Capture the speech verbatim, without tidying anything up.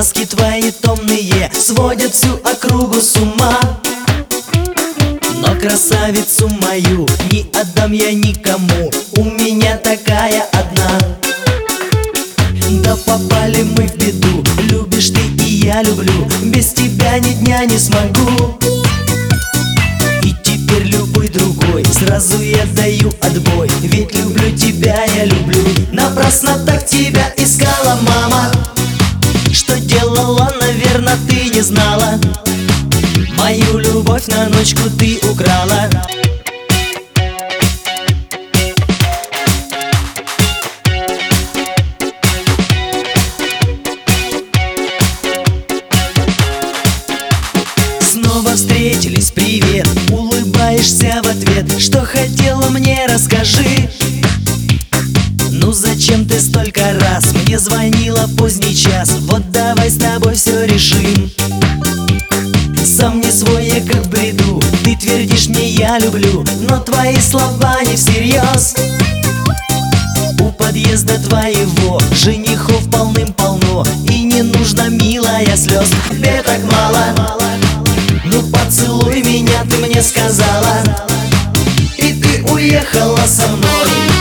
Глазки твои томные сводят всю округу с ума. Но красавицу мою не отдам я никому, у меня такая одна. Да попали мы в беду, любишь ты и я люблю, без тебя ни дня не смогу. И теперь любой другой, сразу я даю отбой, ведь люблю тебя, я люблю. Напрасно так тебя искала, мама. Что делала, наверное, ты не знала. Мою любовь на ночку ты украла. Снова встретились, привет, улыбаешься в ответ. Что хотела, мне расскажи. Ну зачем ты столько раз мне звонила поздний час? Вот давай с тобой все решим. Сам не свой я как в бреду, ты твердишь мне я люблю, но твои слова не всерьез. У подъезда твоего женихов полным-полно, и не нужно, милая, слез. Тебе так мало, ну поцелуй меня, ты мне сказала, и ты уехала со мной.